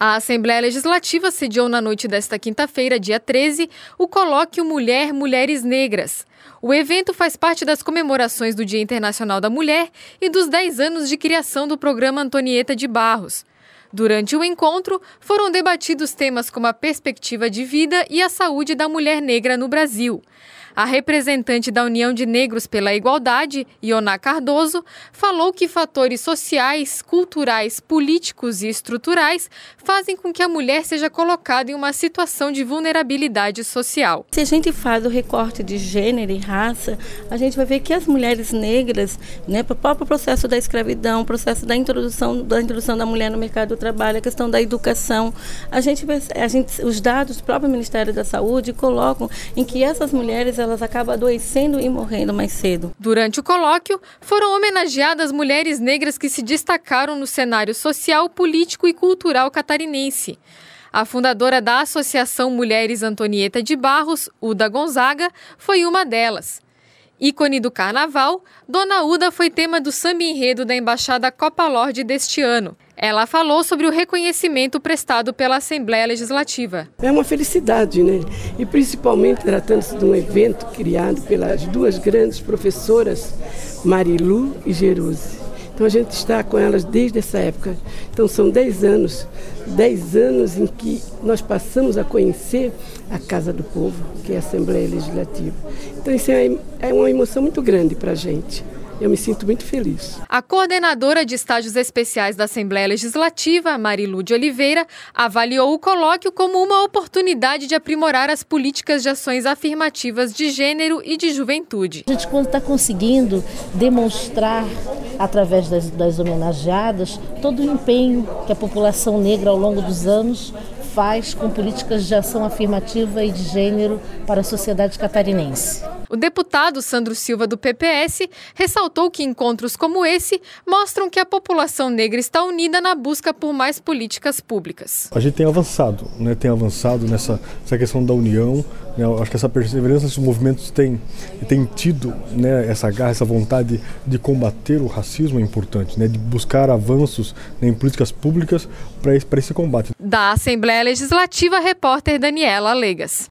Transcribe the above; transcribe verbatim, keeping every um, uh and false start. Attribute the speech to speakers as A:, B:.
A: A Assembleia Legislativa sediou na noite desta quinta-feira, dia treze, o colóquio Mulher, Mulheres Negras. O evento faz parte das comemorações do Dia Internacional da Mulher e dos dez anos de criação do programa Antonieta de Barros. Durante o encontro, foram debatidos temas como a perspectiva de vida e a saúde da mulher negra no Brasil. A representante da União de Negros pela Igualdade, Ioná Cardoso, falou que fatores sociais, culturais, políticos e estruturais fazem com que a mulher seja colocada em uma situação de vulnerabilidade social.
B: Se a gente faz o recorte de gênero e raça, a gente vai ver que as mulheres negras, né, para o próprio processo da escravidão, o processo da introdução, da introdução da mulher no mercado do trabalho, a questão da educação, a gente, a gente, os dados do próprio Ministério da Saúde colocam em que essas mulheres elas acabam adoecendo e morrendo mais cedo.
A: Durante o colóquio, foram homenageadas mulheres negras que se destacaram no cenário social, político e cultural catarinense. A fundadora da Associação Mulheres Antonieta de Barros, Uda Gonzaga, foi uma delas. Ícone do carnaval, Dona Uda foi tema do samba-enredo da Embaixada Copa Lorde deste ano. Ela falou sobre o reconhecimento prestado pela Assembleia Legislativa.
C: É uma felicidade, né? E principalmente tratando-se de um evento criado pelas duas grandes professoras, Marilu e Jeruse. Então a gente está com elas desde essa época. Então são dez anos, dez anos em que nós passamos a conhecer a Casa do Povo, que é a Assembleia Legislativa. Então isso é, é uma emoção muito grande para a gente. Eu me sinto muito feliz.
A: A coordenadora de estágios especiais da Assembleia Legislativa, Marilu de Oliveira, avaliou o colóquio como uma oportunidade de aprimorar as políticas de ações afirmativas de gênero e de juventude.
D: A gente está conseguindo demonstrar, através das, das homenageadas, todo o empenho que a população negra ao longo dos anos faz com políticas de ação afirmativa e de gênero para a sociedade catarinense.
A: O deputado Sandro Silva, do P P S, ressaltou que encontros como esse mostram que a população negra está unida na busca por mais políticas públicas.
E: A gente tem avançado, né? Tem avançado nessa, nessa questão da união. Né? Eu acho que essa perseverança desses movimentos tem, tem tido, né, essa garra, essa vontade de combater o racismo é importante, né? De buscar avanços, né, em políticas públicas para esse, para esse combate.
A: Da Assembleia Legislativa, repórter Daniela Alegas.